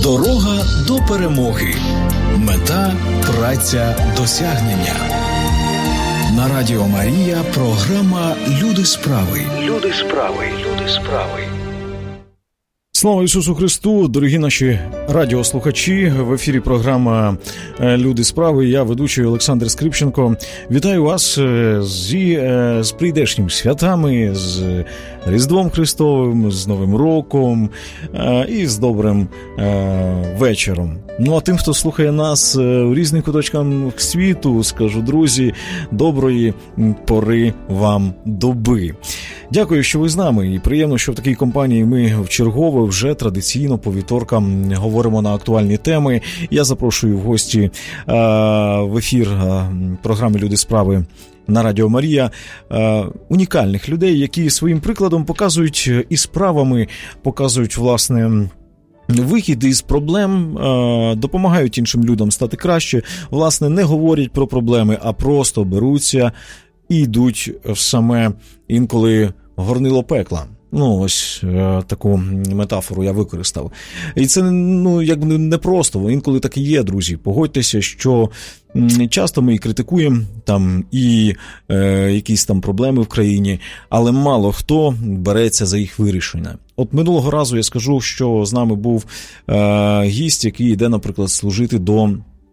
Дорога до перемоги. Мета – праця, досягнення. На Радіо Марія програма «Люди справи». Люди справи. Люди справи. Слава Ісусу Христу, дорогі наші радіослухачі, в ефірі програма «Люди справи». Я ведучий Олександр Скрипченко. Вітаю вас з прийдешніми святами, з Різдвом Христовим, з Новим роком і з добрим вечором. Ну, а тим, хто слухає нас у різних куточках світу, скажу, друзі, доброї пори вам доби. Дякую, що ви з нами, і приємно, що в такій компанії ми вчергове вже традиційно по вівторкам говоримо на актуальні теми. Я запрошую в гості в ефір програми «Люди справи» на Радіо Марія унікальних людей, які своїм прикладом показують і справами, показують, власне, вихід із проблем, допомагають іншим людям стати краще, власне, не говорять про проблеми, а просто беруться і йдуть в саме інколи горнило пекла. Ну, ось таку метафору я використав. І це, якби не просто, інколи так і є, друзі. Погодьтеся, що часто ми і критикуємо там і якісь там проблеми в країні, але мало хто береться за їх вирішення. От минулого разу я скажу, що з нами був гість, який йде, наприклад, служити до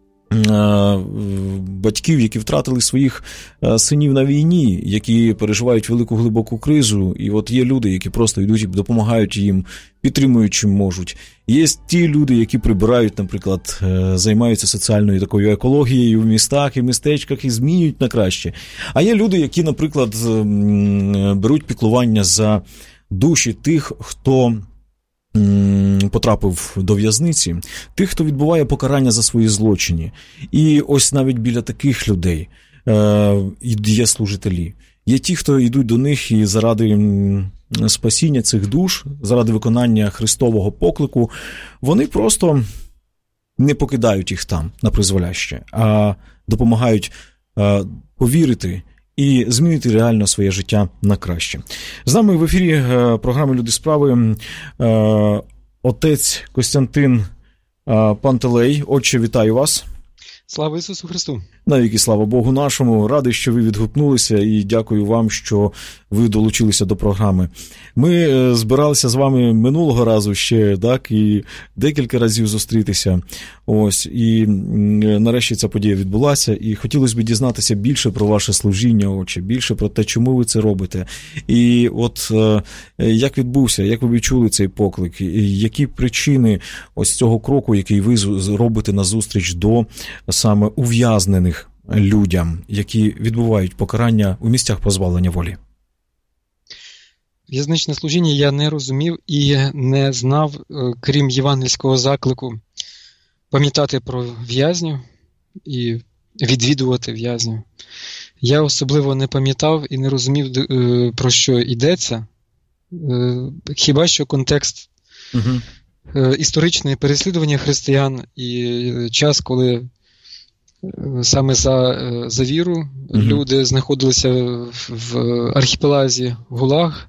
батьків, які втратили своїх синів на війні, які переживають велику глибоку кризу, і от є люди, які просто йдуть і допомагають їм, підтримують чим можуть. Є ті люди, які прибирають, наприклад, займаються соціальною такою екологією в містах і містечках і змінюють на краще. А є люди, які, наприклад, беруть піклування за душі тих, хто потрапив до в'язниці, тих, хто відбуває покарання за свої злочини. І ось навіть біля таких людей є служителі. Є ті, хто йдуть до них і заради спасіння цих душ, заради виконання Христового поклику, вони просто не покидають їх там на призволяще, а допомагають повірити і змінити реально своє життя на краще. З нами в ефірі програми «Люди справи» отець Костянтин Пантелей. Отче, вітаю вас. Слава Ісусу Христу! Навіки слава Богу нашому. Радий, що ви відгукнулися, і дякую вам, що ви долучилися до програми. Ми збиралися з вами минулого разу ще, так, і декілька разів зустрітися. Ось, і нарешті ця подія відбулася, і хотілося б дізнатися більше про ваше служіння, отче, більше про те, чому ви це робите. І от як відбувся, як ви відчули цей поклик, і які причини ось цього кроку, який ви робите назустріч до саме ув'язнених людям, які відбувають покарання у місцях позбавлення волі? В'язничне служіння я не розумів і не знав, крім євангельського заклику, пам'ятати про в'язнів і відвідувати в'язнів. Я особливо не пам'ятав і не розумів, про що йдеться. Хіба що контекст історичне переслідування християн і час, коли саме за віру люди знаходилися в архіпелазі ГУЛАГ,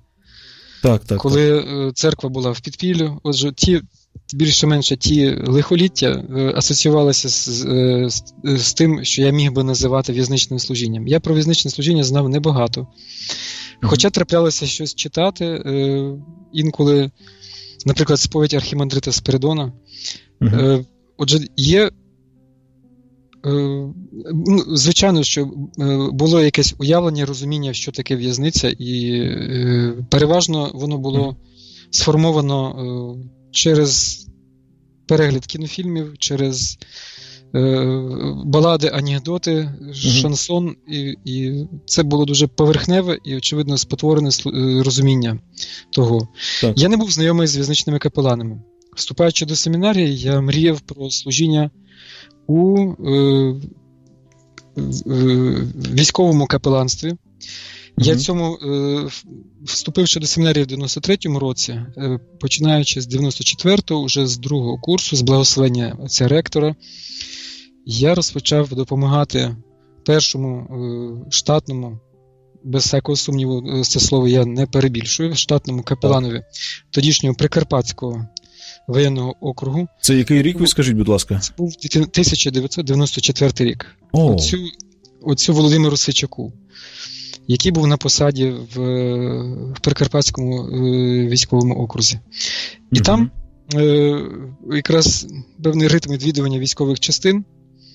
коли церква була в підпіллю. Отже, більше-менше ті лихоліття асоціювалися з тим, що я міг би називати в'язничним служінням. Я про в'язничне служіння знав небагато. Хоча траплялося щось читати, інколи, наприклад, сповідь архімандрита Спиридона. Отже, є звичайно, що було якесь уявлення, розуміння, що таке в'язниця, і переважно воно було сформовано через перегляд кінофільмів, через балади, анекдоти, шансон, і це було дуже поверхневе і, очевидно, спотворене розуміння того. Так. Я не був знайомий з в'язничними капеланами. Вступаючи до семінарії, я мріяв про служіння у військовому капеланстві. Я цьому, вступивши до семінарії в 93-му році, починаючи з 94-го, вже з другого курсу, з благословення отця ректора, я розпочав допомагати першому штатному, без всякого сумніву, це слово я не перебільшую, штатному капеланові тодішнього Прикарпатського воєнного округу. Це який рік, ви скажіть, будь ласка? Це був 1994 рік. О. Оцю Володимиру Сичаку, який був на посаді в Прикарпатському військовому окрузі. І там якраз певний ритм відвідування військових частин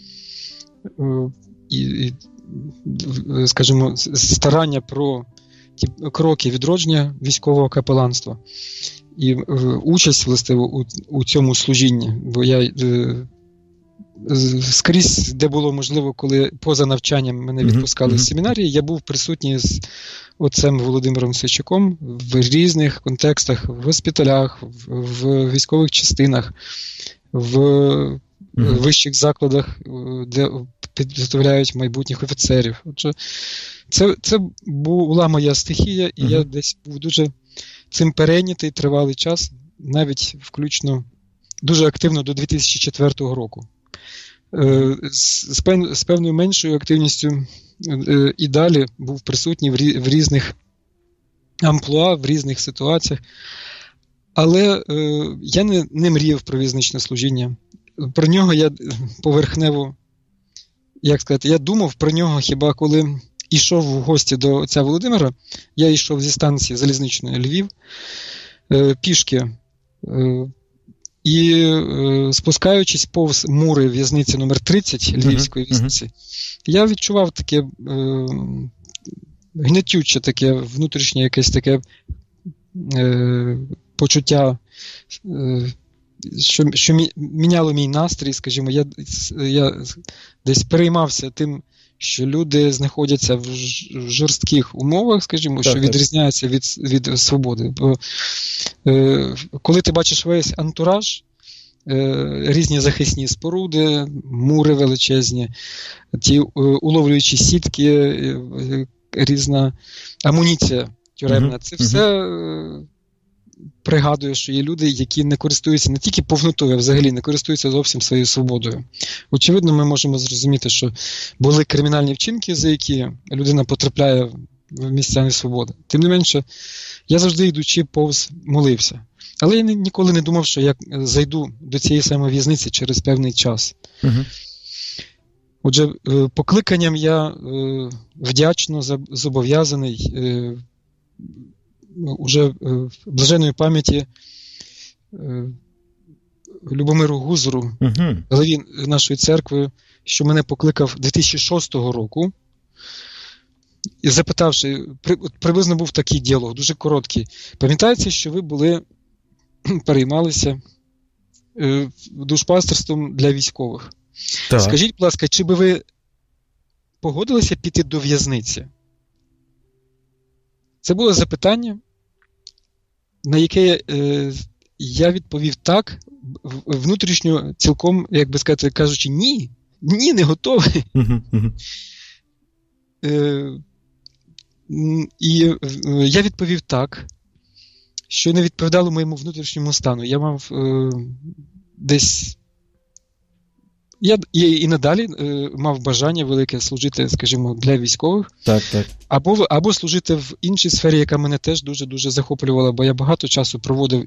і, скажімо, старання про ті кроки відродження військового капеланства і участь, властиво, у цьому служінні. Бо я скрізь, де було можливо, коли поза навчанням мене відпускали з семінарії, я був присутній з отцем Володимиром Сичаком в різних контекстах, в госпіталях, в військових частинах, в вищих закладах, де підготовляють майбутніх офіцерів. Отже, це була моя стихія, і я десь був дуже цим перейнятий тривалий час, навіть включно дуже активно до 2004 року. З певною меншою активністю і далі був присутній в різних амплуа, в різних ситуаціях. Але я не мріяв про в'язничне служіння. Про нього я поверхнево, як сказати, я думав про нього хіба коли йшов в гості до отця Володимира. Я йшов зі станції залізничної Львів пішки і спускаючись повз мури в'язниці номер 30 Львівської в'язниці, я відчував таке гнетюче, таке внутрішнє якесь таке почуття, що міняло мій настрій, скажімо, я десь переймався тим, що люди знаходяться в жорстких умовах, скажімо, що відрізняються від свободи. Бо коли ти бачиш весь антураж, різні захисні споруди, мури величезні, ті уловлюючі сітки, різна амуніція тюремна, це все пригадує, що є люди, які не користуються не тільки повнотою, а взагалі не користуються зовсім своєю свободою. Очевидно, ми можемо зрозуміти, що були кримінальні вчинки, за які людина потрапляє в місця несвободи. Тим не менше, я завжди, йдучи повз, молився. Але я ніколи не думав, що я зайду до цієї самої в'язниці через певний час. Отже, покликанням я вдячно зобов'язаний уже в блаженної пам'яті Любомиру Гузору, голові нашої церкви, що мене покликав 2006 року, і запитавши, приблизно був такий діалог, дуже короткий. Пам'ятаєте, що ви переймалися душпастерством для військових? Так. Скажіть, будь ласка, чи би ви погодилися піти до в'язниці? Це було запитання, на яке я відповів так, внутрішньо цілком, як би сказати, кажучи, ні, не готовий. І я відповів так, що не відповідало моєму внутрішньому стану. Я мав десь... Я і надалі мав бажання велике служити, скажімо, для військових. Так. Або служити в іншій сфері, яка мене теж дуже-дуже захоплювала, бо я багато часу проводив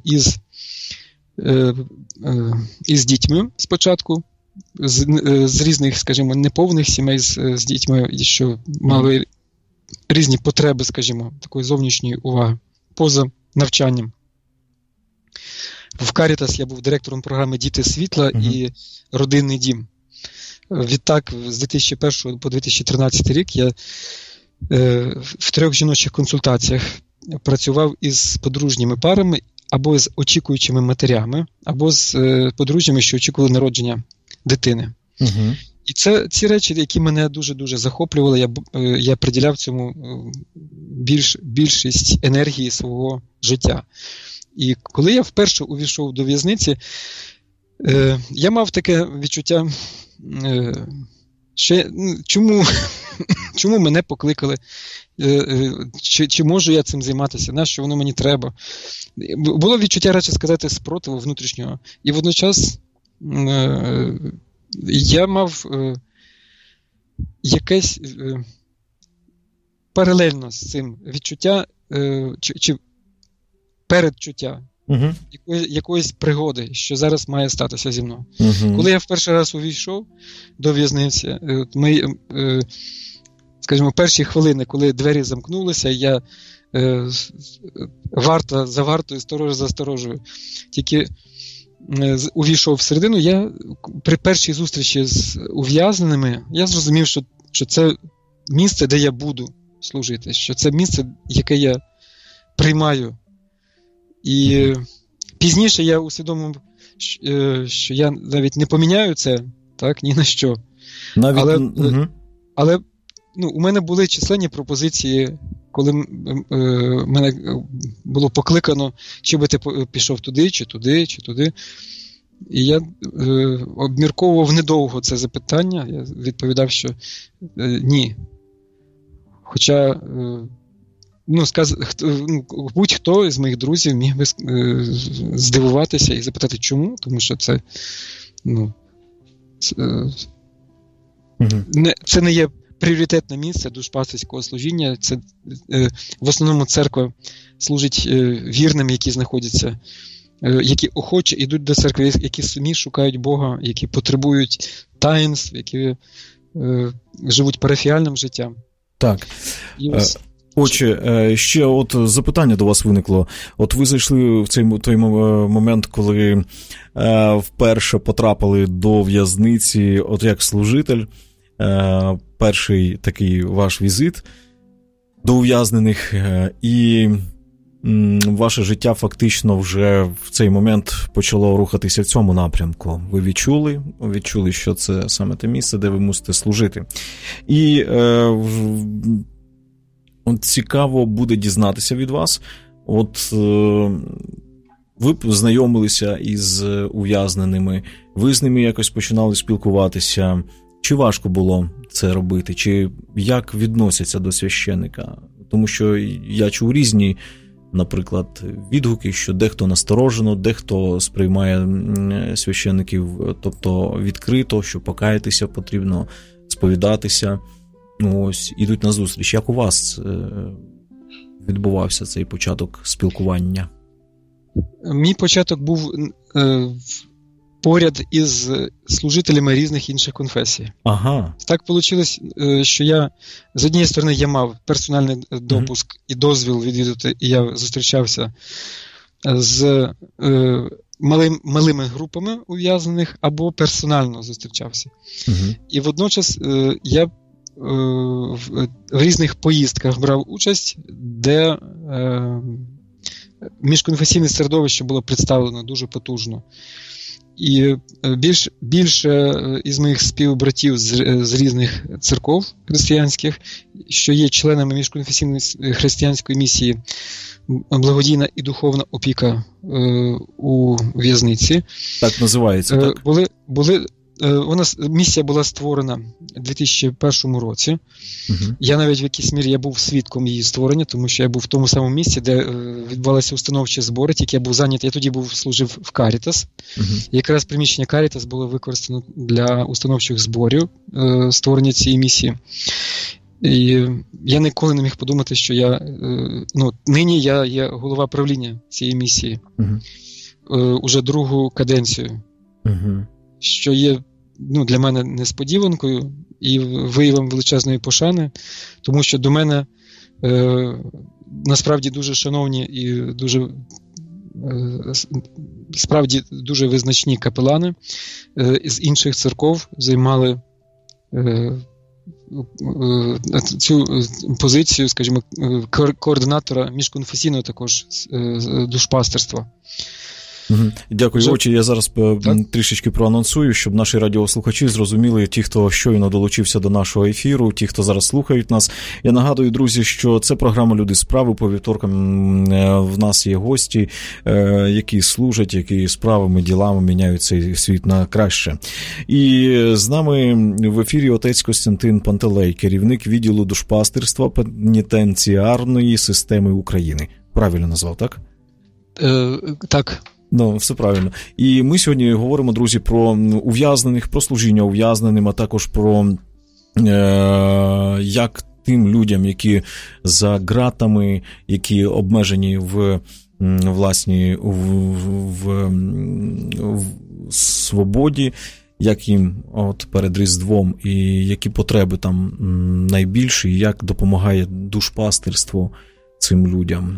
із дітьми спочатку, з різних, скажімо, неповних сімей з дітьми, що мали різні потреби, скажімо, такої зовнішньої уваги, поза навчанням. В Карітас я був директором програми «Діти світла» і «Родинний дім». Відтак, з 2001 по 2013 рік я в 3 жіночих консультаціях працював із подружніми парами або з очікуючими матерями, або з подружжями, що очікували народження дитини. І це ці речі, які мене дуже-дуже захоплювали, я приділяв цьому більшість енергії свого життя. І коли я вперше увійшов до в'язниці, я мав таке відчуття, що чому мене покликали, чи можу я цим займатися, нащо воно мені треба. Було відчуття, радше сказати, спротиву внутрішнього. І водночас я мав якесь паралельно з цим відчуття, чи передчуття, якоїсь пригоди, що зараз має статися зі мною. Коли я в перший раз увійшов до в'язниці, скажімо, перші хвилини, коли двері замкнулися, я варта за вартою, сторож за сторожею, тільки увійшов всередину, я при першій зустрічі з ув'язненими, я зрозумів, що це місце, де я буду служити, що це місце, яке я приймаю. І пізніше я усвідомив, що я навіть не поміняю це, так, ні на що. Але у мене були численні пропозиції, коли мене було покликано, чи би ти пішов туди, чи туди, чи туди. І я обмірковував недовго це запитання, я відповідав, що ні. Хоча будь-хто з моїх друзів міг би здивуватися і запитати, чому, тому що це це не є пріоритетне місце душпастерського служіння. Це в основному церква служить вірним, які знаходяться, які охоче йдуть до церкви, які самі шукають Бога, які потребують таїнств, які живуть парафіальним життям. Так. Отже, ще от запитання до вас виникло. От ви зайшли в той момент, коли вперше потрапили до в'язниці, от як служитель, перший такий ваш візит до ув'язнених, і ваше життя фактично вже в цей момент почало рухатися в цьому напрямку. Ви відчули, що це саме те місце, де ви мусите служити. І цікаво буде дізнатися від вас. От ви знайомилися із ув'язненими, ви з ними якось починали спілкуватися. Чи важко було це робити? Чи як відносяться до священника? Тому що я чув різні, наприклад, відгуки, що дехто насторожено, дехто сприймає священників, тобто відкрито, що покаятися потрібно, сповідатися. Ось, ідуть на зустріч. Як у вас відбувався цей початок спілкування? Мій початок був поряд із служителями різних інших конфесій. Ага. Так вийшло, що я, з однієї сторони, я мав персональний допуск і дозвіл відвідати, і я зустрічався з малими групами ув'язнених або персонально зустрічався. І водночас я в різних поїздках брав участь, де міжконфесійне середовище було представлено дуже потужно. І більше із моїх співбратів з різних церков християнських, що є членами міжконфесійної християнської місії «Благодійна і духовна опіка у в'язниці». Так називається, так? Місія була створена у 2001 році. Я навіть в якійсь мірі був свідком її створення, тому що я був в тому самому місці, де відбувалися установчі збори, тільки я був зайнятий, я тоді служив в Карітас. Якраз приміщення Карітас було використано для установчих зборів створення цієї місії. І я ніколи не міг подумати, що нині я є голова правління цієї місії. Уже другу каденцію. Що є для мене несподіванкою і виявом величезної пошани, тому що до мене насправді дуже шановні і дуже справді дуже визначні капелани з інших церков займали цю позицію, скажімо, координатора міжконфесійного також душпастерства. Дякую, Отче. Я зараз трішечки проанонсую, щоб наші радіослухачі зрозуміли, ті, хто щойно долучився до нашого ефіру, ті, хто зараз слухають нас. Я нагадую, друзі, що це програма «Люди справи». По вівторкам в нас є гості, які служать, які справами, ділами міняють цей світ на краще. І з нами в ефірі отець Костянтин Пантелей, керівник відділу душпастерства пенітенціарної системи України. Правильно назвав, так? Так. Все правильно. І ми сьогодні говоримо, друзі, про ув'язнених, про служіння ув'язненим, а також про як тим людям, які за ґратами, які обмежені в власні в свободі, як їм от перед Різдвом, і які потреби там найбільші, і як допомагає душпастирство цим людям.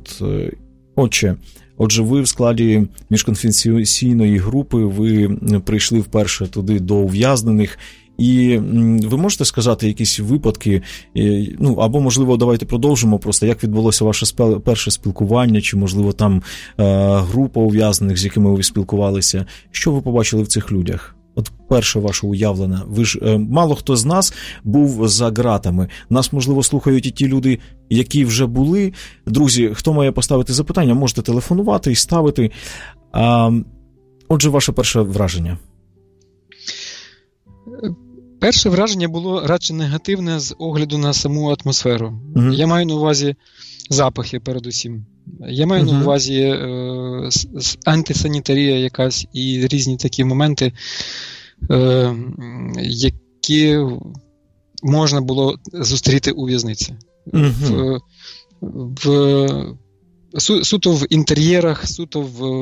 Отже, ви в складі міжконфесійної групи, ви прийшли вперше туди до ув'язнених, і ви можете сказати якісь випадки, або, можливо, давайте продовжимо просто, як відбулося ваше перше спілкування, чи, можливо, там група ув'язнених, з якими ви спілкувалися. Що ви побачили в цих людях? От перше ваше уявлення. Ви ж, мало хто з нас був за ґратами. Нас, можливо, слухають і ті люди, які вже були. Друзі, хто має поставити запитання, можете телефонувати і ставити. Отже, ваше перше враження. Перше враження було радше негативне з огляду на саму атмосферу. Я маю на увазі запахи передусім. Я маю на увазі антисанітарія якась і різні такі моменти, які можна було зустріти у в'язниці. Суто в інтер'єрах, суто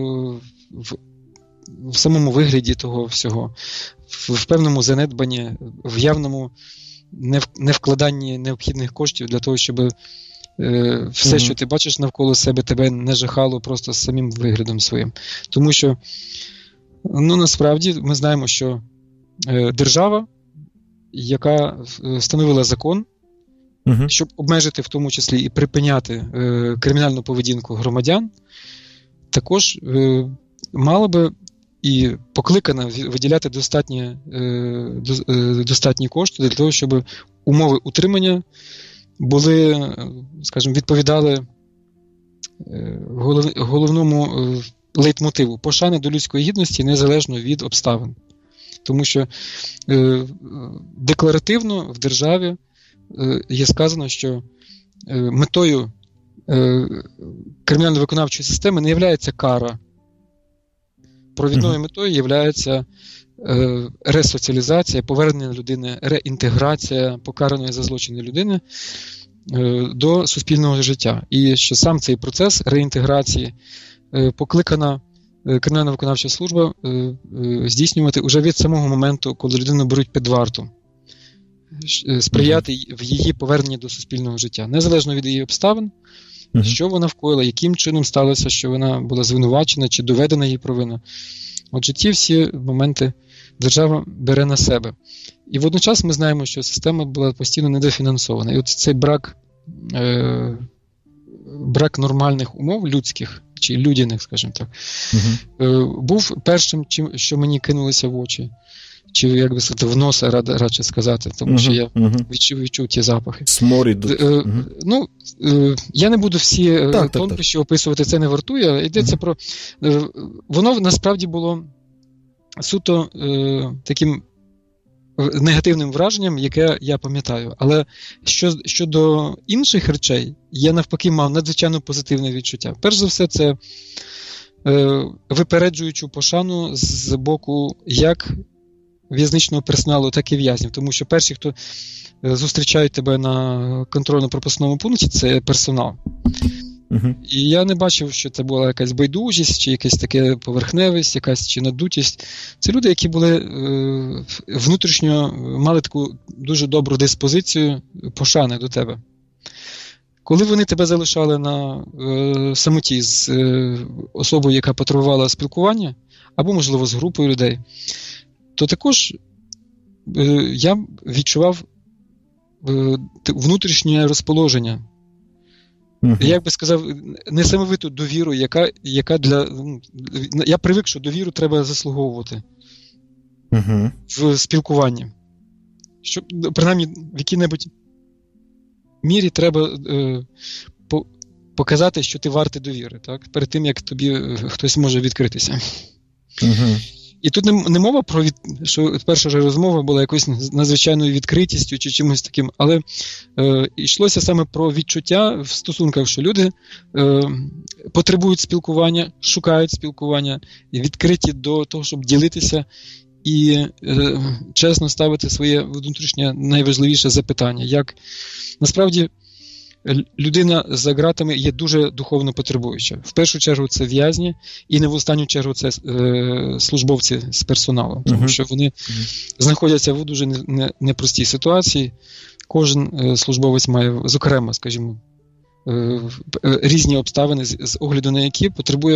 в самому вигляді того всього, в певному занедбанні, в явному невкладанні необхідних коштів для того, щоб все, що ти бачиш навколо себе, тебе не жахало просто з самим виглядом своїм. Тому що, насправді, ми знаємо, що держава, яка встановила закон, щоб обмежити в тому числі і припиняти кримінальну поведінку громадян, також мала би і покликана виділяти достатні кошти для того, щоб умови утримання були, скажімо, відповідали головному лейтмотиву пошани до людської гідності незалежно від обставин. Тому що декларативно в державі є сказано, що метою кримінально-виконавчої системи не є кара. Провідною метою є ресоціалізація, повернення людини, реінтеграція покараної за злочини людини до суспільного життя. І що сам цей процес реінтеграції покликана Кримінально-виконавча служба здійснювати уже від самого моменту, коли людину беруть під варту, сприяти в її поверненні до суспільного життя, незалежно від її обставин, що вона вкоїла, яким чином сталося, що вона була звинувачена чи доведена її провина. Отже, ті всі моменти держава бере на себе. І водночас ми знаємо, що система була постійно недофінансована. І от цей брак нормальних умов людських, чи людяних, скажімо так, був першим, що мені кинулося в очі. Чи, як би сказати, в носа, радше сказати, тому що я відчув ті запахи. Сморід. Я не буду всі тонкощі описувати, це не вартує. Йдеться про... Воно насправді було суто таким негативним враженням, яке я пам'ятаю. Але щодо інших речей, я навпаки мав надзвичайно позитивне відчуття. Перш за все, це випереджуючу пошану з боку як в'язничного персоналу, так і в'язнів. Тому що перші, хто зустрічають тебе на контрольно-пропускному пункті, це персонал. І я не бачив, що це була якась байдужість, чи якась таке поверхневість, якась чи надутість. Це люди, які були внутрішньо, мали таку дуже добру диспозицію пошани до тебе. Коли вони тебе залишали на самоті з особою, яка потребувала спілкування, або, можливо, з групою людей, то також я відчував внутрішнє розположення. Я би сказав, несамовиту довіру, яка я привик, що довіру треба заслуговувати в спілкуванні. Що, принаймні, в якій-небудь мірі треба показати, що ти вартий довіри, так? Перед тим, як тобі хтось може відкритися. І тут не мова про, що перша ж розмова була якоюсь надзвичайною відкритістю чи чимось таким, але йшлося саме про відчуття в стосунках, що люди потребують спілкування, шукають спілкування, відкриті до того, щоб ділитися і чесно ставити своє внутрішнє найважливіше запитання. Як насправді людина за ґратами є дуже духовно потребуюча. В першу чергу це в'язні, і не в останню чергу це службовці з персоналу, тому що вони знаходяться в дуже непростій ситуації. Кожен службовець має, зокрема, скажімо, різні обставини, з огляду на які потребує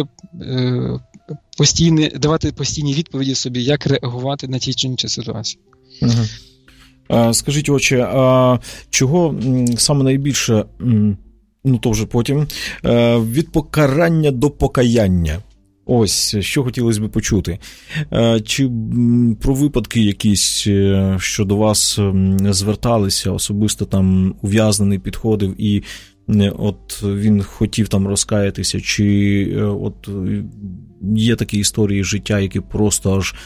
давати постійні відповіді собі, як реагувати на ті чи інші ситуації. Скажіть, отче, а чого саме найбільше, то вже потім, від покарання до покаяння? Ось, що хотілося б почути. Чи про випадки якісь, що до вас зверталися, особисто там ув'язнений підходив і от він хотів там розкаятися, чи от є такі історії життя, які просто аж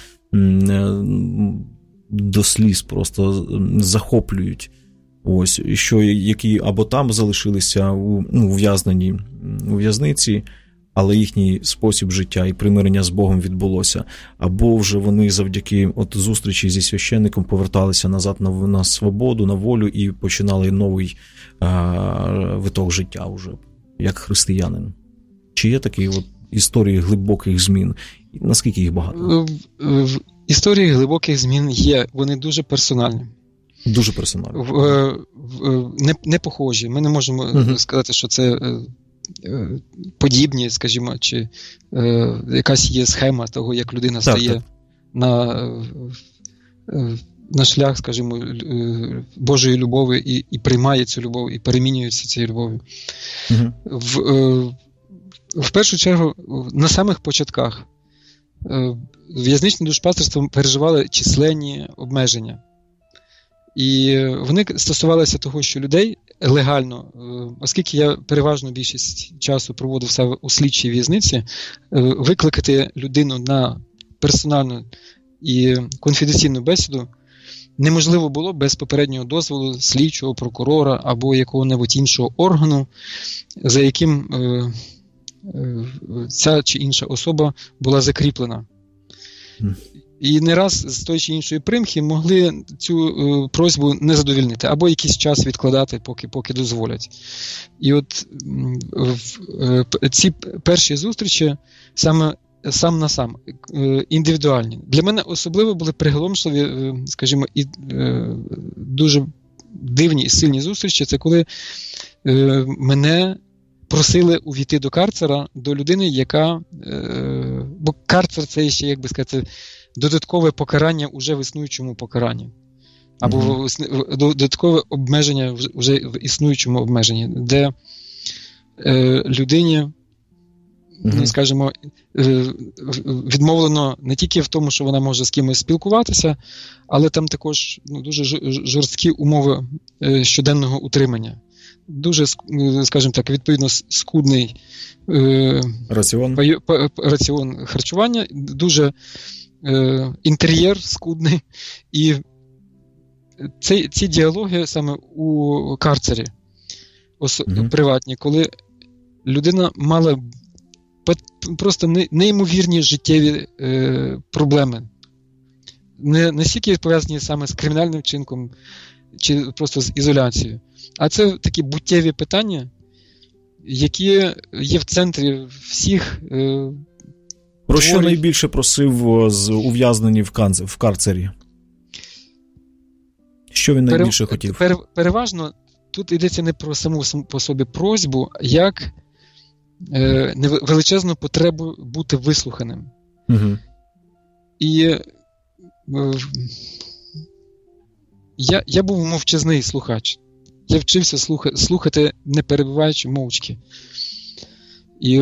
до сліз просто захоплюють. Ось, що які або там залишилися ув'язнені у в'язниці, але їхній спосіб життя і примирення з Богом відбулося, або вже вони завдяки зустрічі зі священником поверталися назад на свободу, на волю і починали новий виток життя вже, як християнин. Чи є такі історії глибоких змін? Наскільки їх багато? Історії глибоких змін є, вони дуже персональні. Дуже персональні. Не похожі. Ми не можемо сказати, що це подібні, скажімо, чи якась є схема того, як людина стає на шлях, скажімо, Божої любові і приймає цю любов, і перемінюється цією любов'ю. В першу чергу, на самих початках в'язничне душпастерство переживали численні обмеження. І вони стосувалися того, що людей легально, оскільки я переважно більшість часу проводив саме у слідчій в'язниці, викликати людину на персональну і конфіденційну бесіду неможливо було без попереднього дозволу слідчого, прокурора або якого-небудь іншого органу, за яким ця чи інша особа була закріплена. І не раз з тої чи іншої примхи могли цю просьбу не задовільнити, або якийсь час відкладати, поки дозволять. І от ці перші зустрічі сам на сам, індивідуальні. Для мене особливо були приголомшливі, скажімо, і дуже дивні і сильні зустрічі. Це коли мене просили увійти до карцера, до людини, яка... Бо карцер – це ще, як би сказати, додаткове покарання уже в існуючому покаранні. Або додаткове обмеження вже в існуючому обмеженні, де людині, скажімо, відмовлено не тільки в тому, що вона може з кимось спілкуватися, але там також дуже жорсткі умови щоденного утримання. Дуже, скажімо так, відповідно скудний раціон харчування, дуже інтер'єр скудний. І ці діалоги саме у карцері приватні, коли людина мала просто неймовірні життєві проблеми. Не стільки пов'язані саме з кримінальним вчинком чи просто з ізоляцією. А це такі буттєві питання, які є в центрі всіх Про що найбільше просив з ув'язнені в карцері? Що він найбільше хотів? Переважно тут йдеться не про саму по собі просьбу, як величезну потребу бути вислуханим. І я був мовчазний слухач. Я вчився слухати, не перебиваючи мовчки. І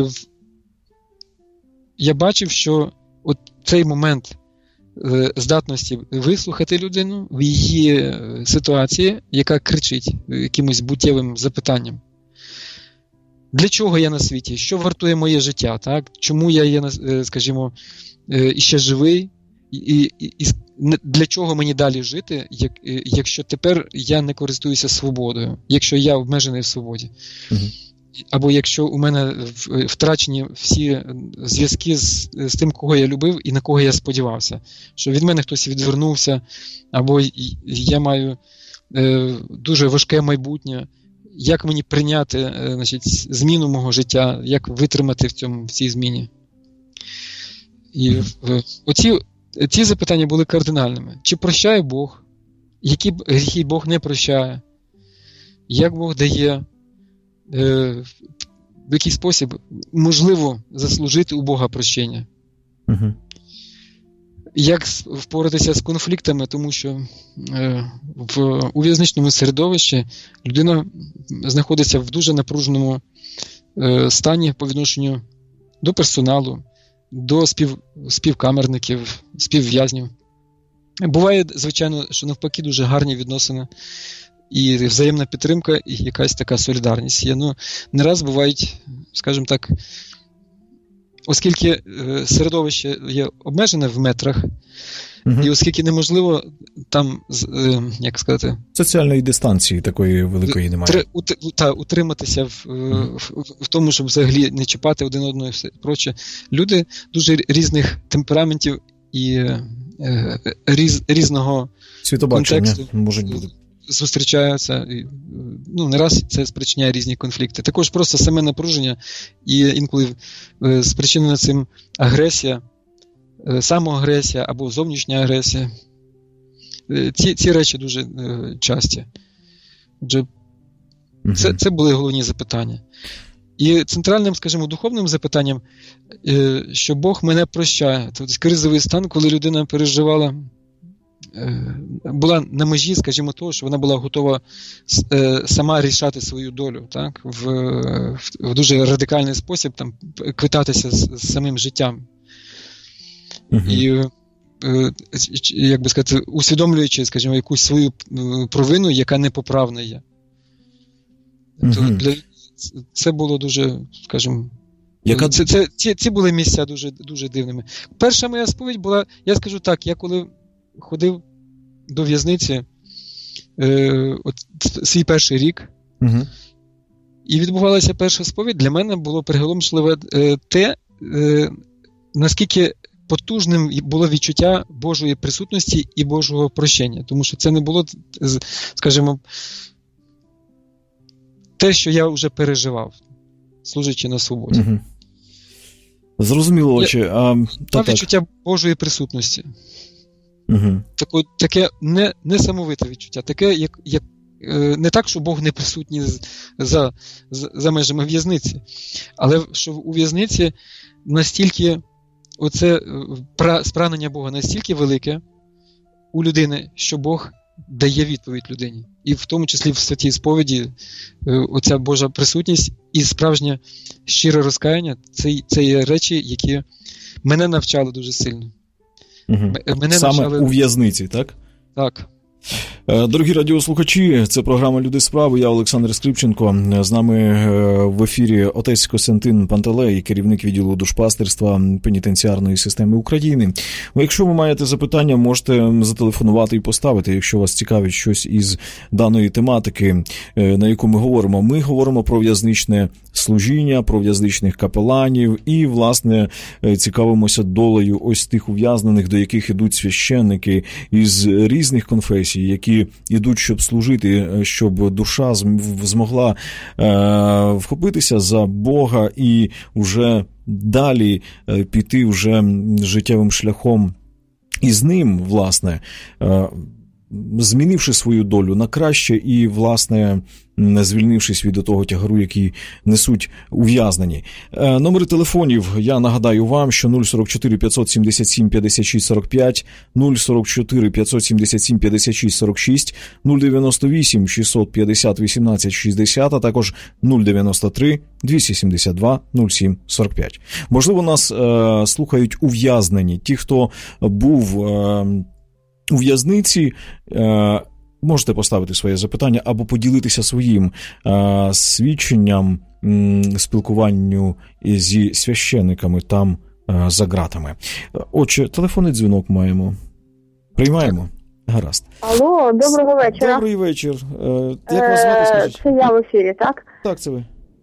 я бачив, що от цей момент здатності вислухати людину в її ситуації, яка кричить якимось буттєвим запитанням. Для чого я на світі? Що вартує моє життя? Так? Чому я є, скажімо, іще живий? І для чого мені далі жити, якщо тепер я не користуюся свободою, якщо я обмежений в свободі? Або якщо у мене втрачені всі зв'язки з тим, кого я любив і на кого я сподівався, що від мене хтось відвернувся, або я маю дуже важке майбутнє, як мені прийняти, значить, зміну мого життя, як витримати в цій зміні. І ці запитання були кардинальними. Чи прощає Бог? Які гріхи Бог не прощає? Як Бог дає, в який спосіб можливо заслужити у Бога прощення? Угу. Як впоратися з конфліктами, тому що у в'язничному середовищі людина знаходиться в дуже напруженому стані по відношенню до персоналу, до співкамерників, співв'язнів. Буває, звичайно, що навпаки дуже гарні відносини і взаємна підтримка, і якась така солідарність є. Ну, не раз бувають, скажімо так, оскільки середовище є обмежене в метрах, і оскільки неможливо там, як сказати... Соціальної дистанції такої великої немає. Утриматися в тому, щоб взагалі не чіпати один одного і все проче. Люди дуже різних темпераментів і різного контексту можуть бути. Зустрічаються. Ну, не раз це спричиняє різні конфлікти. Також просто саме напруження і інколи спричинена цим агресія, самоагресія або зовнішня агресія. Ці речі дуже часті. Отже, це були головні запитання. І центральним, скажімо, духовним запитанням, що Бог мене прощає. Тобто кризовий стан, коли людина переживала, була на межі, скажімо, того, що вона була готова сама рішати свою долю, так? В дуже радикальний спосіб там, квитатися з самим життям. І, як би сказати, усвідомлюючи, скажімо, якусь свою провину, яка непоправна є. Це було дуже, скажімо, ці були місця дуже, дуже дивними. Перша моя сповідь була, я скажу так, я коли ходив до в'язниці свій перший рік, і відбувалася перша сповідь, для мене було приголомшливе те, наскільки потужним було відчуття Божої присутності і Божого прощення. Тому що це не було, скажімо, те, що я вже переживав, служачи на свободі. Зрозуміло, відчуття Божої присутності. Таке несамовите відчуття. Таке, як не так, що Бог не присутній за межами в'язниці, але що у в'язниці настільки оце спрагнення Бога настільки велике у людини, що Бог дає відповідь людині. І в тому числі в святій сповіді оця Божа присутність і справжнє щире розкаяння це є речі, які мене навчали дуже сильно. Саме у в'язниці, так? Так. Дорогі радіослухачі, це програма «Люди справи». Я Олександр Скрипченко. З нами в ефірі отець Костянтин Пантелей, керівник відділу душпастерства пенітенціарної системи України. Якщо ви маєте запитання, можете зателефонувати і поставити, якщо вас цікавить щось із даної тематики, на яку ми говоримо. Ми говоримо про в'язничне служіння, про в'язничних капеланів і, власне, цікавимося долею ось тих ув'язнених, до яких ідуть священники із різних конфесій, які йдуть, щоб служити, щоб душа змогла вхопитися за Бога і вже далі піти вже життєвим шляхом із ним, власне, змінивши свою долю на краще і, власне, звільнившись від того тягару, який несуть ув'язнені. Номери телефонів, я нагадаю вам, що 044 577 56 45, 044 577 56 46, 098 650 18 60, а також 093 272 07 45. Можливо, нас слухають ув'язнені, ті, хто був у в'язниці. Можете поставити своє запитання або поділитися своїм свідченням спілкуванню зі священниками там за ґратами. Отже, телефонний дзвінок маємо. Приймаємо? Гаразд. Алло, доброго вечора. Добрий вечір. Як вас звати, скажіть? Це я в ефірі, так? Так, це ви.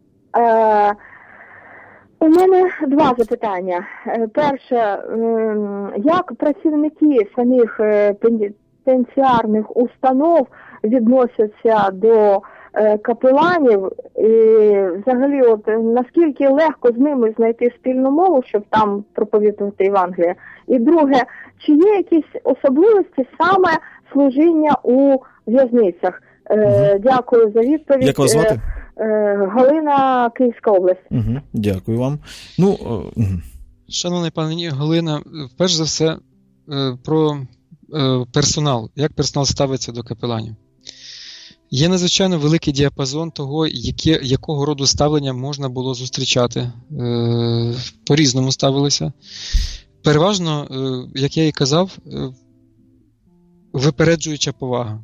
У мене два запитання. Перше, як працівники самих пенітенціарних установ відносяться до капеланів, і взагалі, от наскільки легко з ними знайти спільну мову, щоб там проповідувати Євангеліє? І друге, чи є якісь особливості саме служіння у в'язницях? Дякую за відповідь. Як вас звати? Галина, Київська область. Дякую вам. Шановна пані Галина, перш за все про персонал. Як персонал ставиться до капеланів? Є надзвичайно великий діапазон того, якого роду ставлення можна було зустрічати. По-різному ставилися. Переважно, як я і казав, випереджуюча повага.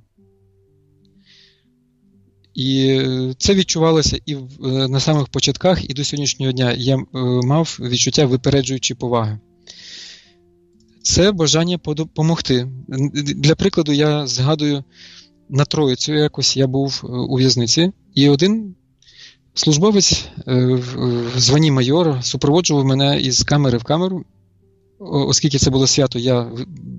І це відчувалося і на самих початках, і до сьогоднішнього дня я мав відчуття випереджуючої поваги. Це бажання допомогти. Для прикладу, я згадую на Троїцю, якось я був у в'язниці, і один службовець в званні майора супроводжував мене із камери в камеру. Оскільки це було свято, я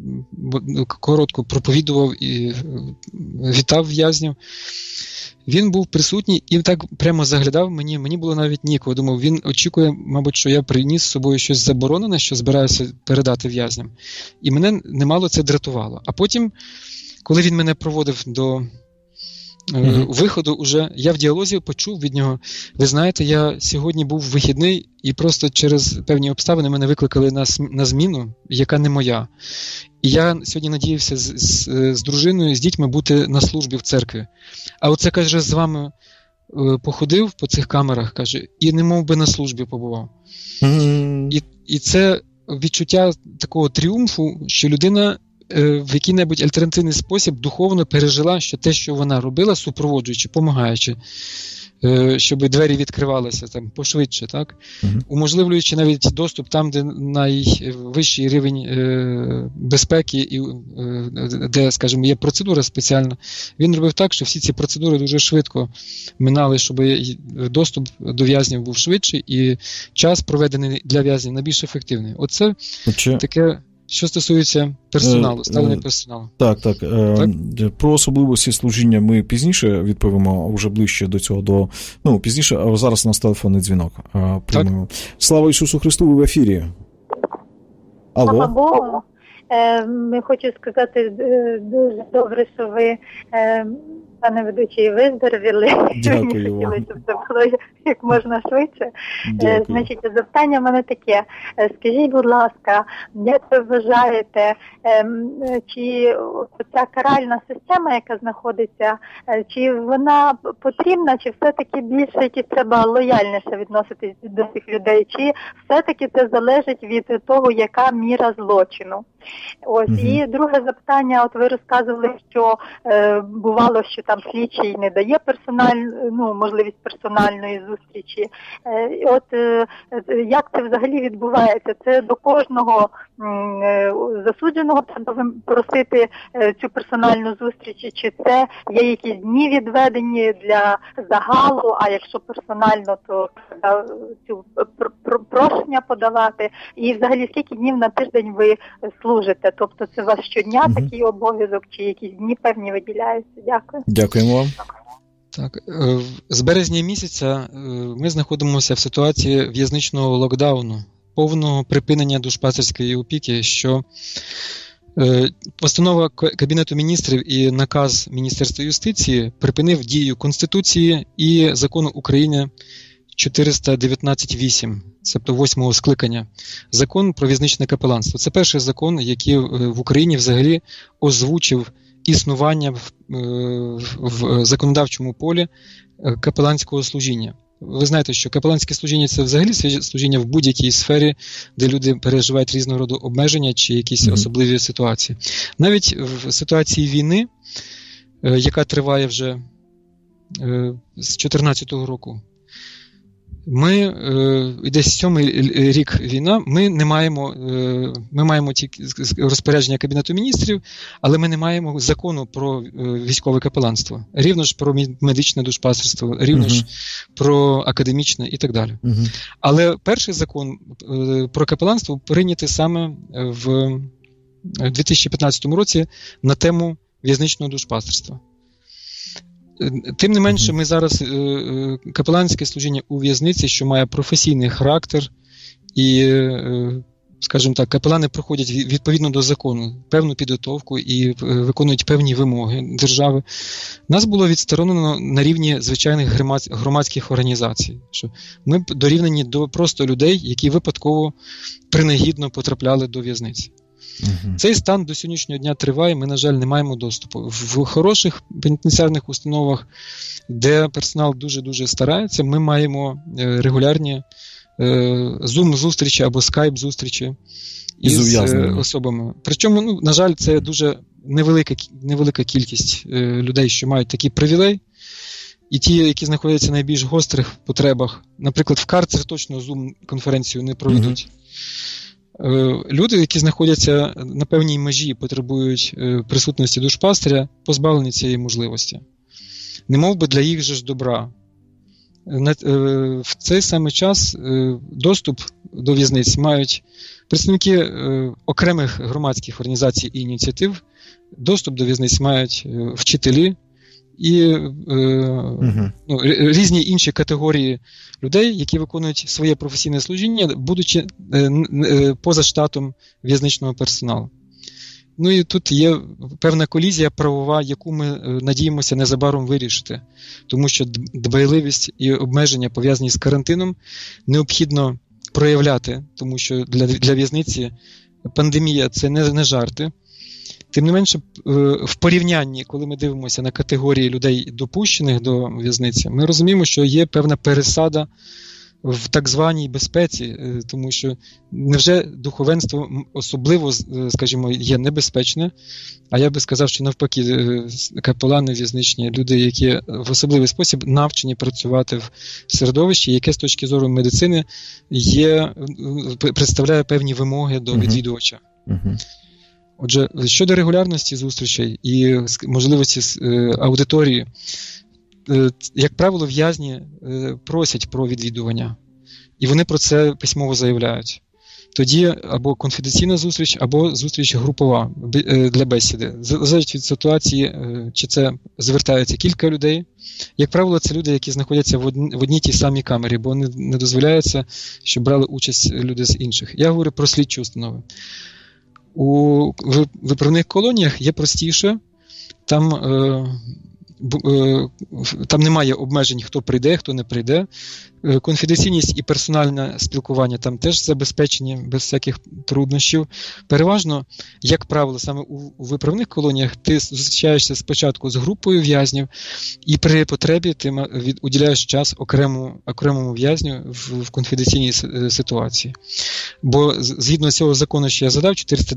коротко проповідував і вітав в'язнів. Він був присутній і так прямо заглядав мені було навіть нікого. Думав, він очікує, мабуть, що я приніс з собою щось заборонене, що збираюся передати в'язням. І мене немало це дратувало. А потім, коли він мене проводив до виходу, уже я в діалозі почув від нього: ви знаєте, я сьогодні був вихідний, і просто через певні обставини мене викликали на зміну, яка не моя. І я сьогодні надіявся з дружиною, з дітьми бути на службі в церкві. А оце, каже, з вами походив по цих камерах, каже, і немов би на службі побував. І це відчуття такого тріумфу, що людина в який-небудь альтернативний спосіб духовно пережила, що те, що вона робила, супроводжуючи, допомагаючи, щоб двері відкривалися там пошвидше, так? Уможливлюючи навіть доступ там, де найвищий рівень безпеки, і де, скажімо, є процедура спеціальна. Він робив так, що всі ці процедури дуже швидко минали, щоб доступ до в'язнів був швидший і час, проведений для в'язнів, найбільш ефективний. Оце таке... Що стосується персоналу, ставлення персоналу. Так. Про особливості служіння ми пізніше відповімо, вже ближче до цього, пізніше, а зараз у нас телефонний дзвінок. Слава Ісусу Христу, ви в ефірі. Алло. Слава Богу. Хочу сказати, дуже добре, що ви, пане ведучий, виздоровіли. Дякую вам. Хотілося, щоб це було як можна швидше. Значить, запитання в мене таке. Скажіть, будь ласка, як ви вважаєте, чи ця каральна система, яка знаходиться, чи вона потрібна, чи все-таки більше якось треба лояльніше відноситись до цих людей, чи все-таки це залежить від того, яка міра злочину? І друге запитання, ви розказували, що бувало, що там слідчий не дає можливість персональної зустрічі. Як це взагалі відбувається? Це до кожного засудженого треба просити цю персональну зустріч, чи це є якісь дні відведені для загалу, а якщо персонально, то цю прошення подавати? І взагалі скільки днів на тиждень ви служите? Тобто це у вас щодня такий обов'язок, чи якісь дні певні виділяються? Дякую. Дякуємо вам. Так, з березня місяця ми знаходимося в ситуації в'язничного локдауну, повного припинення душпастерської опіки, що постанова Кабінету міністрів і наказ Міністерства юстиції припинив дію Конституції і Закону України 419.8, тобто 8-го скликання, закон про в'язничне капеланство. Це перший закон, який в Україні взагалі озвучив існування в законодавчому полі капеланського служіння. Ви знаєте, що капеланське служіння – це взагалі служіння в будь-якій сфері, де люди переживають різного роду обмеження чи якісь особливі ситуації. Навіть в ситуації війни, яка триває вже з 2014 року, десь 7-й рік війна, ми маємо тільки розпорядження Кабінету міністрів, але ми не маємо закону про військове капеланство, рівно ж про медичне душпастерство, рівно ж про академічне і так далі. Але перший закон про капеланство прийнятий саме в 2015 році на тему в'язничного душпастерства. Тим не менше, ми зараз капеланське служіння у в'язниці, що має професійний характер, і, скажімо так, капелани проходять відповідно до закону певну підготовку і виконують певні вимоги держави. Нас було відсторонено на рівні звичайних громадських організацій. Що ми дорівнені до просто людей, які випадково принагідно потрапляли до в'язниці. Цей стан до сьогоднішнього дня триває, ми, на жаль, не маємо доступу. В хороших пенітенціарних установах, де персонал дуже-дуже старається, ми маємо регулярні Zoom-зустрічі або Skype-зустрічі із особами. Причому, на жаль, це дуже невелика кількість людей, що мають такий привілей. І ті, які знаходяться в найбільш гострих потребах, наприклад, в карцер точно Zoom-конференцію не проведуть. Люди, які знаходяться на певній межі і потребують присутності душпастиря, позбавлені цієї можливості. Немов би для їх же ж добра. В цей самий час доступ до в'язниць мають представники окремих громадських організацій і ініціатив, доступ до в'язниць мають вчителі і різні інші категорії людей, які виконують своє професійне служіння, будучи поза штатом в'язничного персоналу. Ну і тут є певна колізія правова, яку ми надіємося незабаром вирішити. Тому що дбайливість і обмеження, пов'язані з карантином, необхідно проявляти, тому що для в'язниці пандемія – це не жарти. Тим не менше, в порівнянні, коли ми дивимося на категорії людей, допущених до в'язниці, ми розуміємо, що є певна пересада в так званій безпеці, тому що невже духовенство особливо, скажімо, є небезпечне, а я би сказав, що навпаки, капелани в'язничні, люди, які в особливий спосіб навчені працювати в середовищі, яке з точки зору медицини представляє певні вимоги до відвідувача. Отже, щодо регулярності зустрічей і можливості аудиторії, як правило, в'язні просять про відвідування, і вони про це письмово заявляють. Тоді або конфіденційна зустріч, або зустріч групова для бесіди. Залежить від ситуації, чи це звертається кілька людей. Як правило, це люди, які знаходяться в одній тій самій камері, бо не дозволяється, щоб брали участь люди з інших. Я говорю про слідчі установи. У виправних колоніях є простіше, там немає обмежень, хто прийде, хто не прийде. Конфіденційність і персональне спілкування там теж забезпечені без всяких труднощів. Переважно, як правило, саме у виправних колоніях ти зустрічаєшся спочатку з групою в'язнів, і при потребі ти уділяєш час окремому в'язню в конфіденційній ситуації. Бо згідно цього закону, що я задав,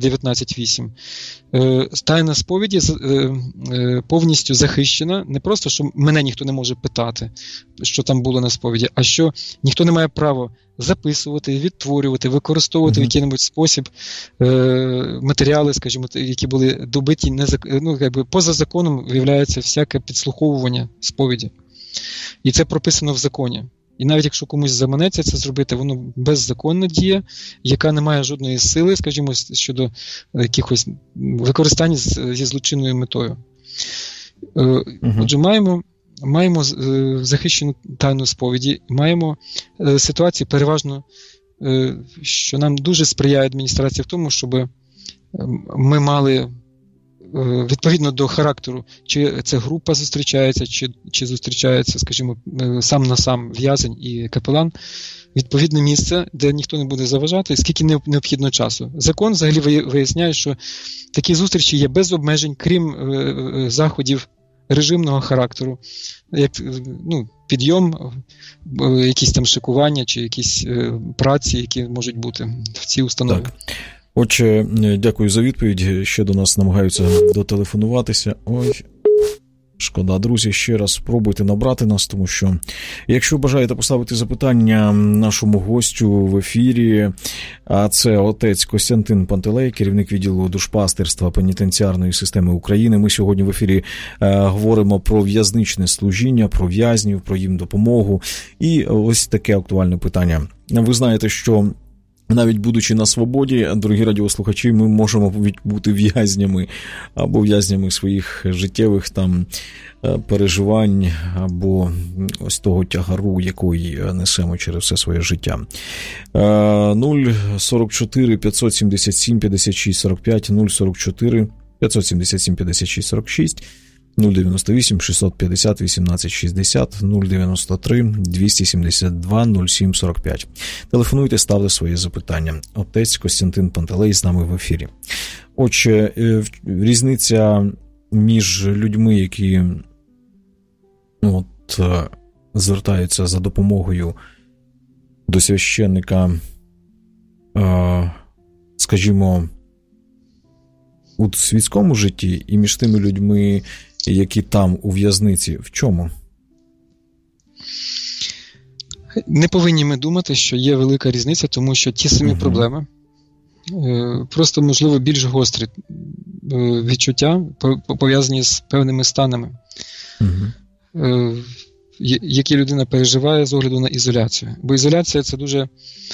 419.8, тайна сповіді повністю захищена. Не просто, що мене ніхто не може питати, що там було на сповіді, а що ніхто не має права записувати, відтворювати, використовувати в який-небудь спосіб матеріали, скажімо, які були добиті поза законом, виявляється всяке підслуховування сповіді. І це прописано в законі. І навіть якщо комусь заманеться це зробити, воно беззаконна дія, яка не має жодної сили, скажімо, щодо якихось використання зі злочинною метою. Отже, маємо захищену тайну сповіді, маємо ситуації переважно, що нам дуже сприяє адміністрація в тому, щоб ми мали відповідно до характеру, чи це група зустрічається, чи зустрічається, скажімо, сам на сам в'язень і капелан, відповідне місце, де ніхто не буде заважати, скільки необхідно часу. Закон взагалі виясняє, що такі зустрічі є без обмежень, крім заходів режимного характеру, як підйом, якісь там шикування чи якісь праці, які можуть бути в цій установі. Так. Отже, дякую за відповідь. Ще до нас намагаються дотелефонуватися. Ой, шкода, друзі, ще раз спробуйте набрати нас, тому що якщо бажаєте поставити запитання нашому гостю в ефірі, а це отець Костянтин Пантелей, керівник відділу душпастерства пенітенціарної системи України. Ми сьогодні в ефірі говоримо про в'язничне служіння, про в'язнів, про їм допомогу. І ось таке актуальне питання. Ви знаєте, що навіть будучи на свободі, дорогі радіослухачі, ми можемо бути в'язнями або в'язнями своїх життєвих там переживань або ось того тягару, який несемо через все своє життя. 044 577 56 45, 044 577 56 46, 098 650 18 60, 093 272 07 45. Телефонуйте, ставте свої запитання. Отець Костянтин Пантелей з нами в ефірі. Отже, різниця між людьми, які звертаються за допомогою до священника, скажімо, у світському житті, і між тими людьми, які там у в'язниці, в чому? Не повинні ми думати, що є велика різниця, тому що ті самі проблеми, просто, можливо, більш гострі відчуття, пов'язані з певними станами, які людина переживає з огляду на ізоляцію. Бо ізоляція – це дуже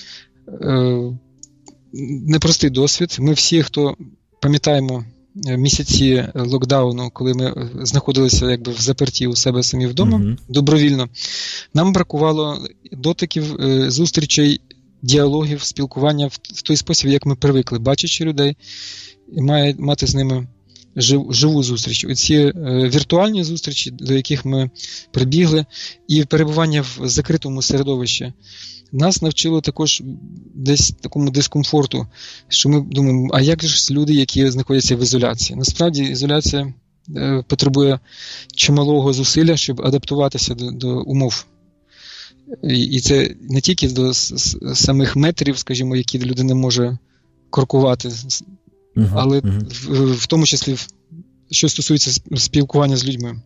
непростий досвід. Ми всі, хто пам'ятаємо місяці локдауну, коли ми знаходилися якби в заперті у себе самі вдома, добровільно, нам бракувало дотиків, зустрічей, діалогів, спілкування в той спосіб, як ми привикли, бачачи людей, і мати з ними живу зустріч. Оці віртуальні зустрічі, до яких ми прибігли, і перебування в закритому середовищі, нас навчило також десь такому дискомфорту, що ми думаємо, а як ж люди, які знаходяться в ізоляції? Насправді, ізоляція потребує чималого зусилля, щоб адаптуватися до умов. І це не тільки до самих метрів, скажімо, які людина може крокувати, але в тому числі, що стосується спілкування з людьми.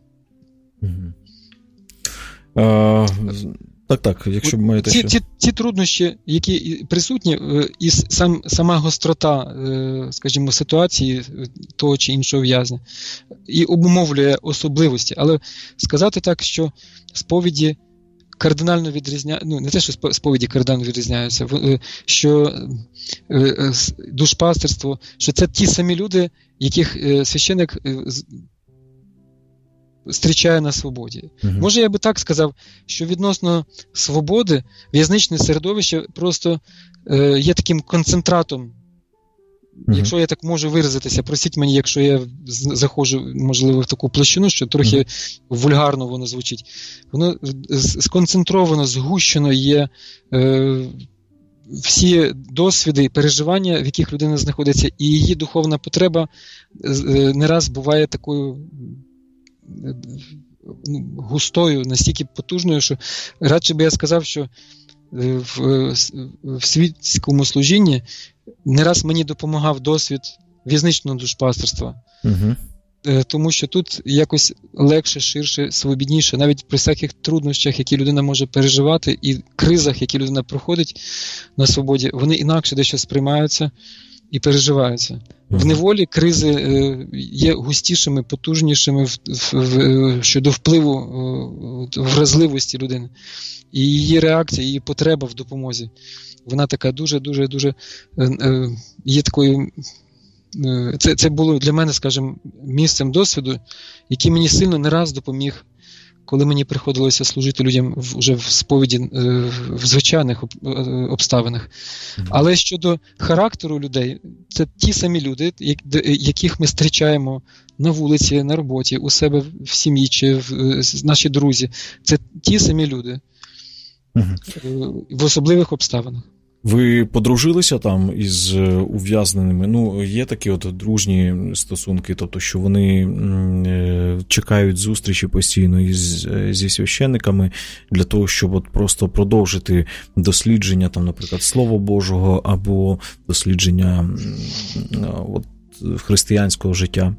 Так, якщо маєте ці труднощі, які присутні, і сама гострота, скажімо, ситуації того чи іншого в'язня, і обумовлює особливості. Але сказати так, що сповіді кардинально відрізняються, не те, що сповіді кардинально відрізняються, що душпастерство, що це ті самі люди, яких священик зустрічає на свободі. Може, я би так сказав, що відносно свободи в'язничне середовище просто є таким концентратом. Якщо я так можу виразитися, простіть мені, якщо я заходжу, можливо, в таку площину, що трохи вульгарно воно звучить. Воно сконцентровано, згущено є всі досвіди і переживання, в яких людина знаходиться, і її духовна потреба не раз буває такою густою, настільки потужною, що радше би я сказав, що в світському служінні не раз мені допомагав досвід в'язничного душпастерства. Тому що тут якось легше, ширше, свобідніше, навіть при всяких труднощах, які людина може переживати, і кризах, які людина проходить на свободі, вони інакше дещо сприймаються і переживаються. В неволі кризи є густішими, потужнішими щодо впливу вразливості людини. І її реакція, її потреба в допомозі, вона така дуже є такою. Це було для мене, скажімо, місцем досвіду, який мені сильно не раз допоміг, коли мені приходилося служити людям вже в сповіді в звичайних обставинах. Але щодо характеру людей, це ті самі люди, яких ми зустрічаємо на вулиці, на роботі, у себе в сім'ї чи наші друзі. Це ті самі люди в особливих обставинах. Ви подружилися там із ув'язненими? Є такі дружні стосунки, тобто, що вони чекають зустрічі постійно зі священниками для того, щоб просто продовжити дослідження, там, наприклад, Слова Божого або дослідження християнського життя?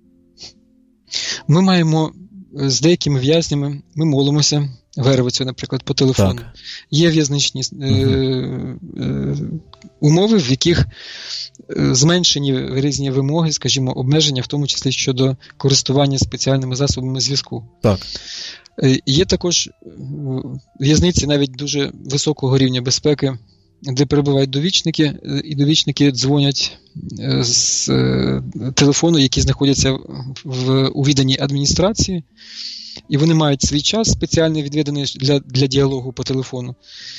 Ми маємо з деякими в'язнями, ми молимося, Вервицю, наприклад, по телефону. Так. Є в'язничні умови, в яких зменшені різні вимоги, скажімо, обмеження, в тому числі щодо користування спеціальними засобами зв'язку. Так. Є також в'язниці навіть дуже високого рівня безпеки, де перебувають довічники, і довічники дзвонять з телефону, які знаходяться у відданій адміністрації, і вони мають свій час спеціально відведений для діалогу по телефону.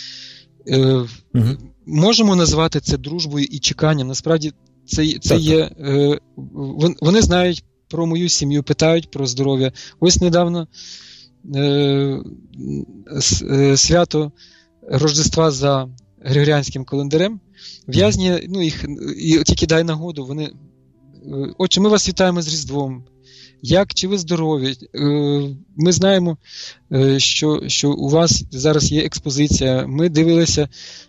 Можемо назвати це дружбою і чеканням. Насправді це є... Вони знають про мою сім'ю, питають про здоров'я. Ось недавно свято Рождества за Григоріанським календарем. В'язні, їх, і тільки дай нагоду, вони... Отче, ми вас вітаємо з Різдвом. Чи ви здорові? Ми знаємо, що у вас зараз є експозиція. Ми дивилися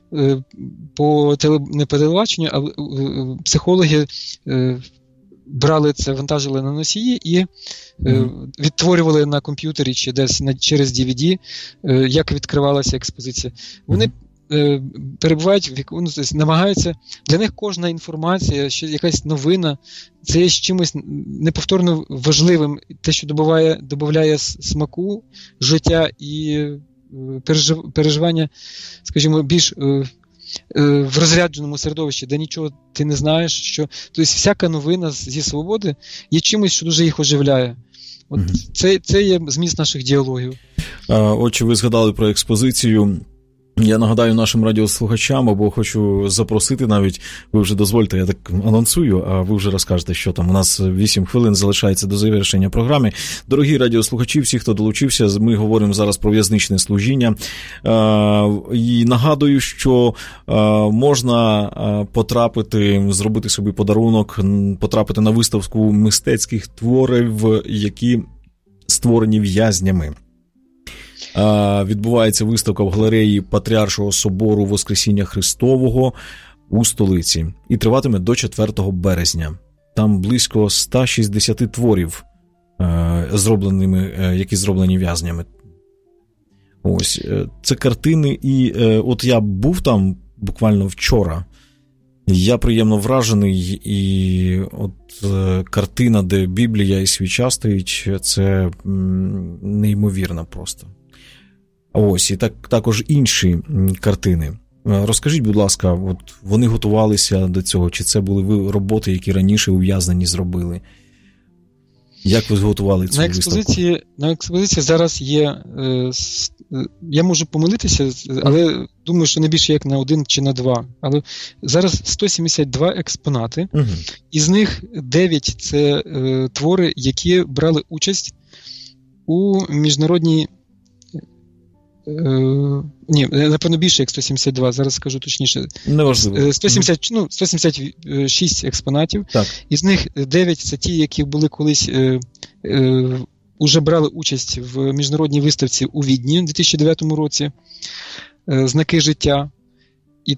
не по телебаченню, а психологи брали це, вантажили на носії і відтворювали на комп'ютері чи десь через DVD, як відкривалася експозиція. Вони перебувають, намагаються, для них кожна інформація, якась новина, це є чимось неповторно важливим, те, що додає смаку, життя і переживання, скажімо, більш в розрядженому середовищі, де нічого ти не знаєш, тобто всяка новина зі свободи є чимось, що дуже їх оживляє. Це є зміст наших діалогів. Отже, ви згадали про експозицію. Я нагадаю нашим радіослухачам, або хочу запросити навіть, ви вже дозвольте, я так анонсую, а ви вже розкажете, що там. У нас 8 хвилин залишається до завершення програми. Дорогі радіослухачі, всі, хто долучився, ми говоримо зараз про в'язничне служіння. І нагадую, що можна зробити собі подарунок, потрапити на виставку мистецьких творів, які створені в'язнями. Відбувається виставка в галереї Патріаршого собору Воскресіння Христового у столиці. І триватиме до 4 березня. Там близько 160 творів, які зроблені в'язнями. Ось, це картини, і от я був там буквально вчора. Я приємно вражений, і от картина, де Біблія і свіча стоїть, це неймовірно просто. Ось, і також інші картини. Розкажіть, будь ласка, от вони готувалися до цього, чи це були роботи, які раніше ув'язнені зробили? Як ви зготували цю виставку? На експозиції зараз є, я можу помилитися, але думаю, що не більше як на 1 чи на 2. Але зараз 172 експонати, із них 9 – це твори, які брали участь у міжнародній... Ні, напевно, більше як 172, зараз скажу точніше. Неважливо. 176 експонатів, так. Із них 9 – це ті, які були колись, уже брали участь в міжнародній виставці у Відні у 2009 році, «Знаки життя». І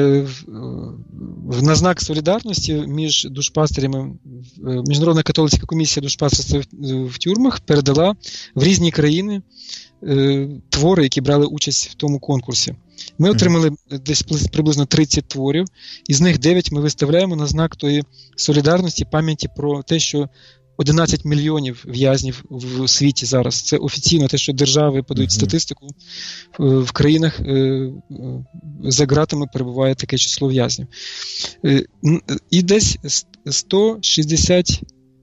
на знак солідарності між душпастерями Міжнародна католицька комісія душпастерства в тюрмах передала в різні країни твори, які брали участь в тому конкурсі. Ми отримали десь приблизно 30 творів, із них 9 ми виставляємо на знак тої солідарності, пам'яті про те, що 11 мільйонів в'язнів в світі зараз. Це офіційно те, що держави подають статистику. В країнах за ґратами перебуває таке число в'язнів. І десь 160...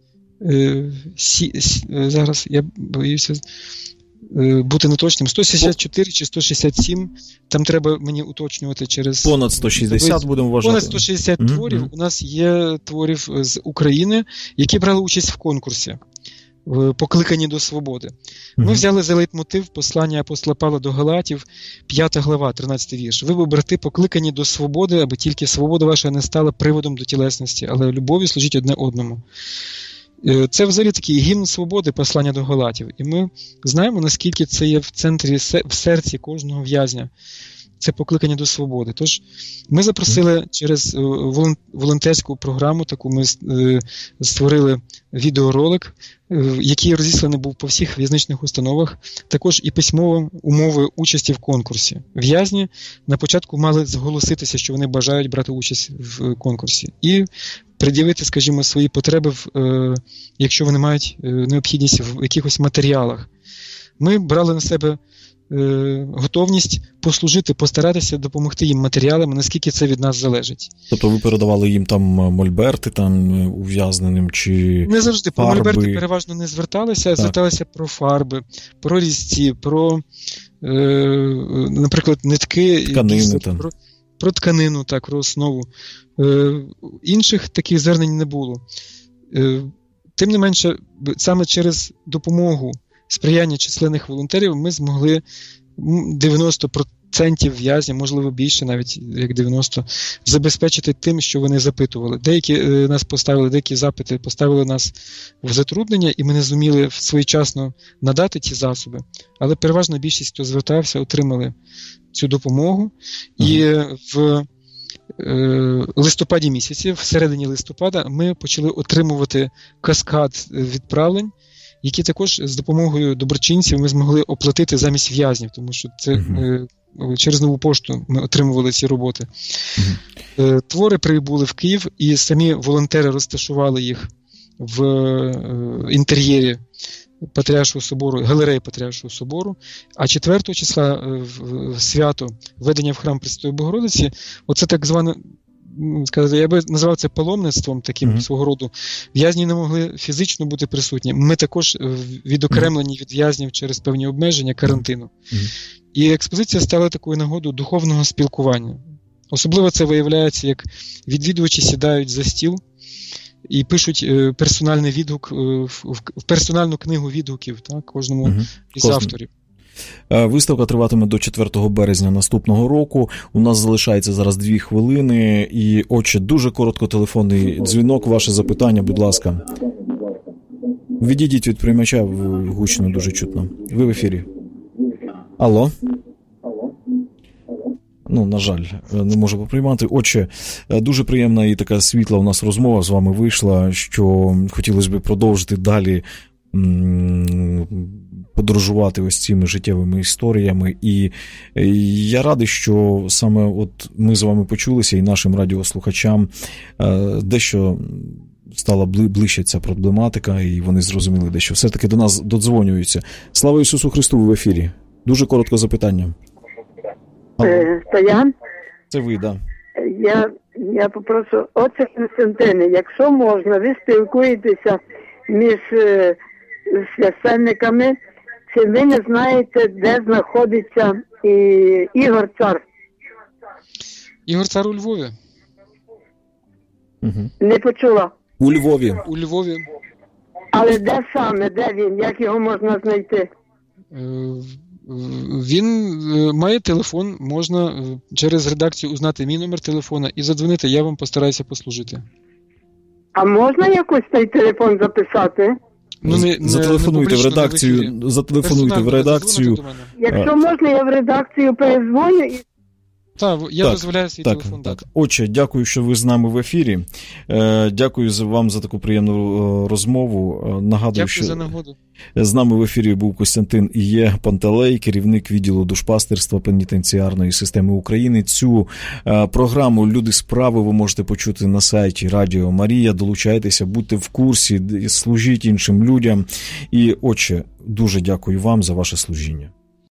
Зараз я боюся бути неточним. 164 чи 167, там треба мені уточнювати через... Понад 160 будемо вважати. Понад 160 творів. У нас є творів з України, які брали участь в конкурсі «Покликані до свободи». Ми взяли за лейтмотив послання апостола Павла до Галатів, 5 глава, 13 вірш. «Ви, бо, брати, покликані до свободи, аби тільки свобода ваша не стала приводом до тілесності, але любов'ю служіть одне одному». Це взагалі такий гімн свободи, послання до Галатів. І ми знаємо, наскільки це є в центрі, в серці кожного в'язня. Це покликання до свободи. Тож ми запросили через волонтерську програму, таку ми створили відеоролик, який розісланий був по всіх в'язничних установах, також і письмові умови участі в конкурсі. В'язні на початку мали зголоситися, що вони бажають брати участь в конкурсі. І пред'явити, скажімо, свої потреби, якщо вони мають необхідність в якихось матеріалах. Ми брали на себе готовність послужити, постаратися допомогти їм матеріалами, наскільки це від нас залежить. Тобто ви передавали їм там мольберти там ув'язненим чи не завжди фарби? Про мольберти переважно не зверталися, зверталися про фарби, про різці, про, наприклад, нитки, тканини, про тканину, так, про основу. Інших таких звернень не було. Тим не менше, саме через допомогу, сприяння численних волонтерів ми змогли 90% в'язнів, можливо більше, навіть як 90%, забезпечити тим, що вони запитували. Деякі нас поставили, деякі запити поставили нас в затруднення, і ми не зуміли своєчасно надати ці засоби. Але переважна більшість, хто звертався, отримали цю допомогу. І в листопаді місяці, в середині листопада, ми почали отримувати каскад відправлень, які також з допомогою доброчинців ми змогли оплатити замість в'язнів, тому що це через нову пошту ми отримували ці роботи. Твори прибули в Київ, і самі волонтери розташували їх в інтер'єрі Патріаршого собору, галереї Патріаршого собору, а 4 числа в свято введення в храм Пресвятої Богородиці, оце так зване, сказати, я би назвав це паломництвом таким свого роду. В'язні не могли фізично бути присутні. Ми також відокремлені від в'язнів через певні обмеження карантину. І експозиція стала такою нагодою духовного спілкування. Особливо це виявляється, як відвідувачі сідають за стіл і пишуть персональний відгук, в персональну книгу відгуків, так, кожному із авторів. Виставка триватиме до 4 березня наступного року. У нас залишається зараз 2 хвилини. І, отче, дуже коротко телефонний дзвінок. Ваше запитання, будь ласка. Відійдіть від приймача, гучно, дуже чутно. Ви в ефірі. Алло? На жаль, не можу поприймати. Отче, дуже приємна і така світла у нас розмова з вами вийшла, що хотілося б продовжити далі подорожувати ось цими життєвими історіями. І я радий, що саме от ми з вами почулися і нашим радіослухачам дещо стала ближче ця проблематика, і вони зрозуміли дещо. Все-таки до нас додзвонюються. Слава Ісусу Христу, ви в ефірі. Дуже коротко запитання. Стоян? Це ви, так. Я попрошу, отче Константине, якщо можна, ви спілкуєтеся між священниками, чи ви не знаєте, де знаходиться Ігор Цар? Ігор Цар у Львові. Не почула. У Львові. У Львові. Але де саме, де він, як його можна знайти? Він має телефон, можна через редакцію узнати мій номер телефона і задзвонити, я вам постараюся послужити. А можна якось цей телефон записати? Зателефонуйте в редакцію. Зателефонуйте в редакцію. Якщо можна, я в редакцію перезвоню і... Так, я дозволяю свій телефон. Так. Отче, дякую, що ви з нами в ефірі. Дякую вам за таку приємну розмову. Нагадую, що за нагоду. З нами в ефірі був Костянтин І. Є. Пантелей, керівник відділу душпастерства пенітенціарної системи України. Цю програму «Люди справи» ви можете почути на сайті Радіо Марія. Долучайтеся, будьте в курсі, служіть іншим людям. І, отче, дуже дякую вам за ваше служіння.